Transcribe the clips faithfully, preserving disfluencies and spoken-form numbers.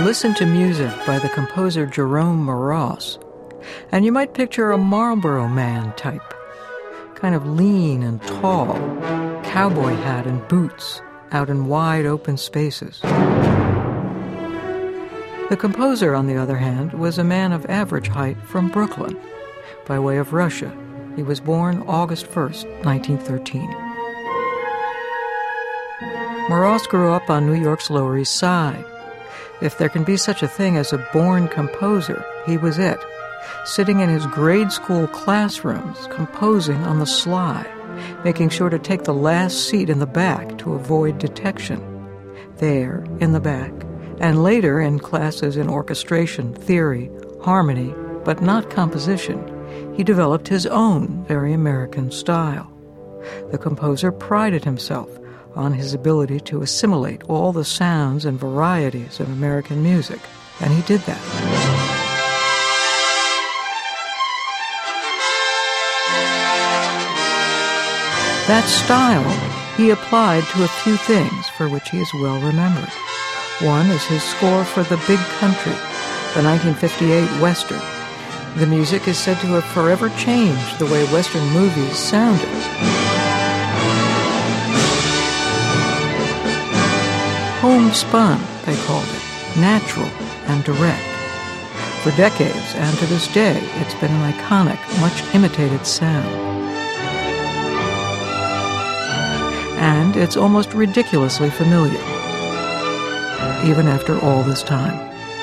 listen to music by the composer Jerome Moross, and you might picture a Marlboro Man type, kind of lean and tall, cowboy hat and boots, out in wide open spaces. The composer, on the other hand, was a man of average height from Brooklyn, by way of Russia. He was born August first, nineteen thirteen. Moross grew up on New York's Lower East Side. If there can be such a thing as a born composer, he was it, sitting in his grade school classrooms, composing on the sly, making sure to take the last seat in the back to avoid detection. There, in the back, and later in classes in orchestration, theory, harmony, but not composition, he developed his own very American style. The composer prided himself on his ability to assimilate all the sounds and varieties of American music, and he did that. That style he applied to a few things for which he is well remembered. One is his score for The Big Country, the nineteen fifty-eight Western. The music is said to have forever changed the way Western movies sounded. Homespun, they called it, natural and direct. For decades, and to this day, it's been an iconic, much imitated sound. And it's almost ridiculously familiar, even after all this time.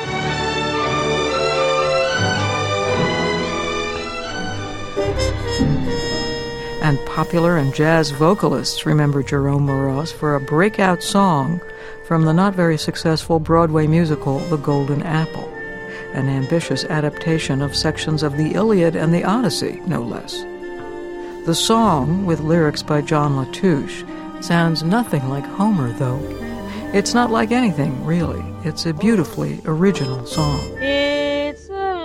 And popular and jazz vocalists remember Jerome Moross for a breakout song from the not very successful Broadway musical The Golden Apple, an ambitious adaptation of sections of the Iliad and the Odyssey, no less. The song, with lyrics by John Latouche, sounds nothing like Homer, though. It's not like anything, really. It's a beautifully original song. It's a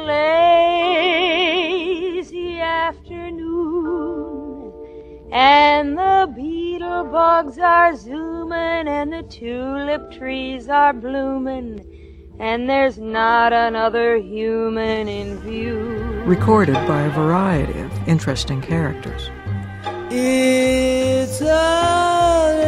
lazy afternoon, and the beetle bugs are zooming, and the tulip trees are blooming, and there's not another human in view. Recorded by a variety of interesting characters. It's a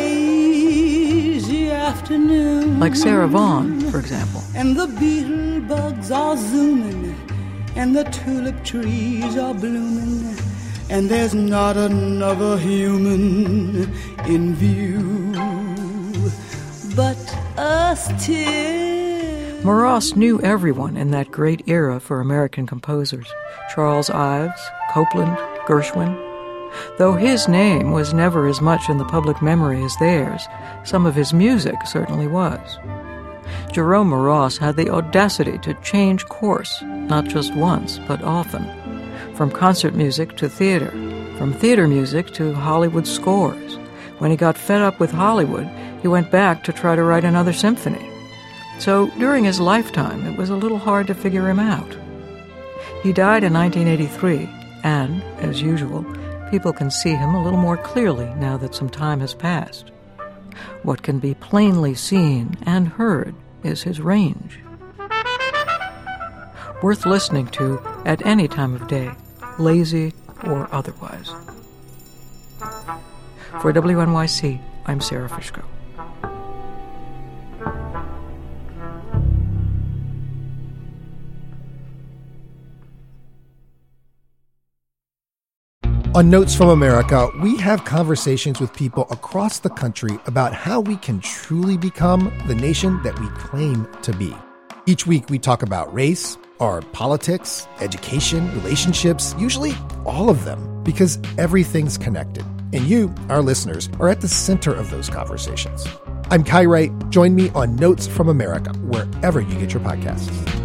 lazy afternoon, like Sarah Vaughan, for example. And the beetle bugs are zooming, and the tulip trees are blooming, and there's not another human in view but us two. Moross knew everyone in that great era for American composers. Charles Ives, Copland, Gershwin. Though his name was never as much in the public memory as theirs, some of his music certainly was. Jerome Moross had the audacity to change course, not just once, but often. From concert music to theater, from theater music to Hollywood scores. When he got fed up with Hollywood, he went back to try to write another symphony. So during his lifetime, it was a little hard to figure him out. He died in nineteen eighty-three, and, as usual, people can see him a little more clearly now that some time has passed. What can be plainly seen and heard is his range. Worth listening to at any time of day, lazy or otherwise. For W N Y C, I'm Sarah Fishko. On Notes from America, we have conversations with people across the country about how we can truly become the nation that we claim to be. Each week, we talk about race, our politics, education, relationships, usually all of them, because everything's connected. And you, our listeners, are at the center of those conversations. I'm Kai Wright. Join me on Notes from America, wherever you get your podcasts.